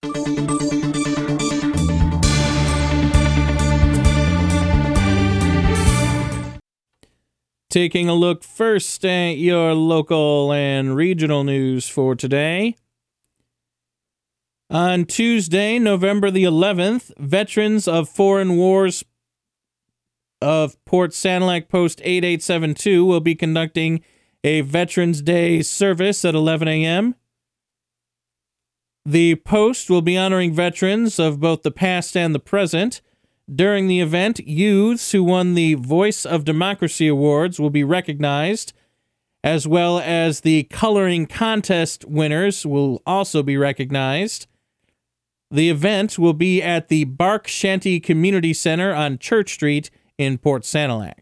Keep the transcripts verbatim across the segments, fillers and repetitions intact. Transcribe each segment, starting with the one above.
Taking a look first at your local and regional news for today. On Tuesday, November the eleventh, veterans of foreign wars of Port Sanilac Post eighty-eight seventy-two will be conducting a Veterans Day service at eleven a.m. The post will be honoring veterans of both the past and the present. During the event, youths who won the Voice of Democracy Awards will be recognized, as well as the coloring contest winners will also be recognized. The event will be at the Bark Shanty Community Center on Church Street in Port Sanilac.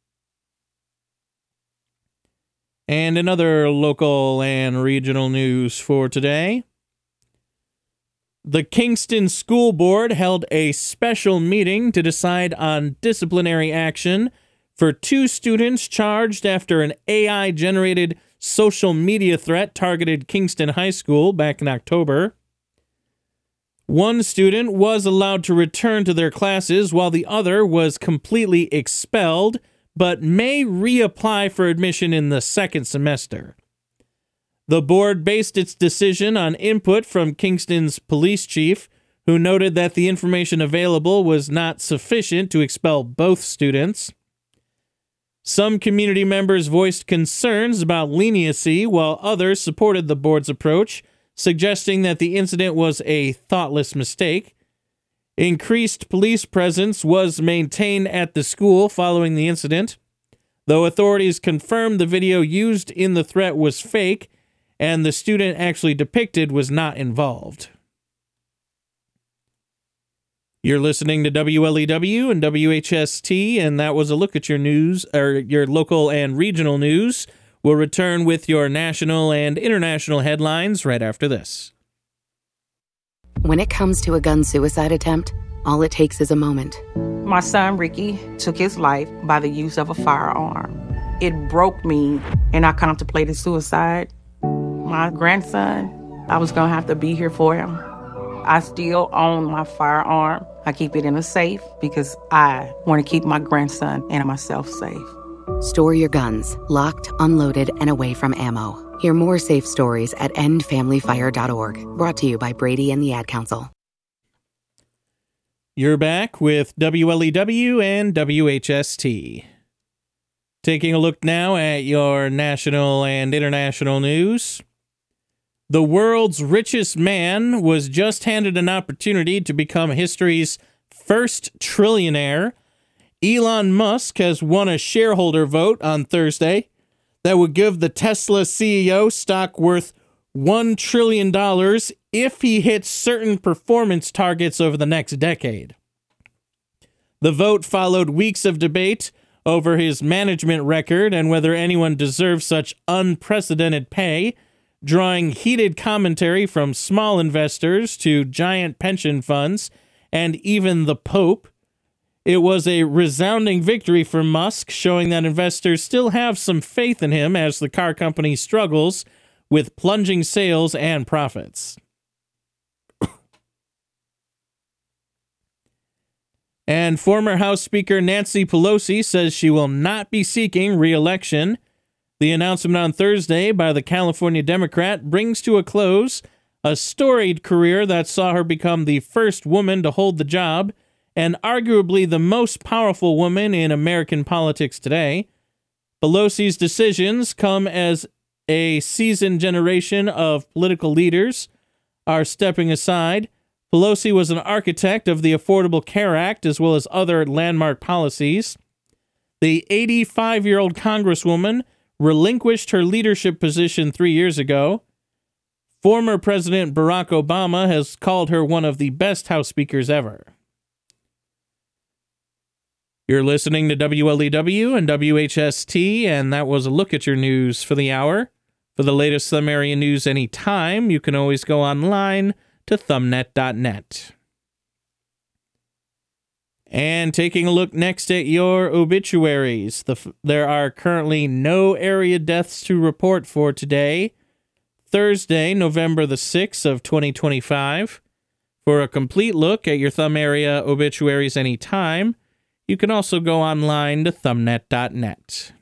And another local and regional news for today. The Kingston School Board held a special meeting to decide on disciplinary action for two students charged after an A I-generated social media threat targeted Kingston High School back in October. One student was allowed to return to their classes while the other was completely expelled, but may reapply for admission in the second semester. The board based its decision on input from Kingston's police chief, who noted that the information available was not sufficient to expel both students. Some community members voiced concerns about leniency, while others supported the board's approach, suggesting that the incident was a thoughtless mistake. Increased police presence was maintained at the school following the incident, though authorities confirmed the video used in the threat was fake and the student actually depicted was not involved. You're listening to W L E W and W H S T, and that was a look at your news, or your local and regional news. We'll return with your national and international headlines right after this. When it comes to a gun suicide attempt, all it takes is a moment. My son, Ricky, took his life by the use of a firearm. It broke me, and I contemplated suicide. My grandson, I was gonna have to be here for him. I still own my firearm. I keep it in a safe because I want to keep my grandson and myself safe. Store your guns, locked, unloaded, and away from ammo. Hear more safe stories at end family fire dot org. Brought to you by Brady and the Ad Council. You're back with W L E W and W H S T. Taking a look now at your national and international news. The world's richest man was just handed an opportunity to become history's first trillionaire. Elon Musk has won a shareholder vote on Thursday that would give the Tesla C E O stock worth one trillion dollars if he hits certain performance targets over the next decade. The vote followed weeks of debate over his management record and whether anyone deserves such unprecedented pay, drawing heated commentary from small investors to giant pension funds and even the Pope. It was a resounding victory for Musk, showing that investors still have some faith in him as the car company struggles with plunging sales and profits. And former House Speaker Nancy Pelosi says she will not be seeking re-election. The announcement on Thursday by the California Democrat brings to a close a storied career that saw her become the first woman to hold the job and arguably the most powerful woman in American politics today. Pelosi's decisions come as a seasoned generation of political leaders are stepping aside. Pelosi was an architect of the Affordable Care Act as well as other landmark policies. The eighty-five-year-old Congresswoman relinquished her leadership position three years ago. Former President Barack Obama has called her one of the best House Speakers ever. You're listening to W L E W and W H S T, and that was a look at your news for the hour. For the latest Thumb Area news anytime, you can always go online to thumbnet dot net. And taking a look next at your obituaries. The, there are currently no area deaths to report for today, Thursday, November the sixth of twenty twenty-five. For a complete look at your thumb area obituaries anytime, you can also go online to thumbnet dot net.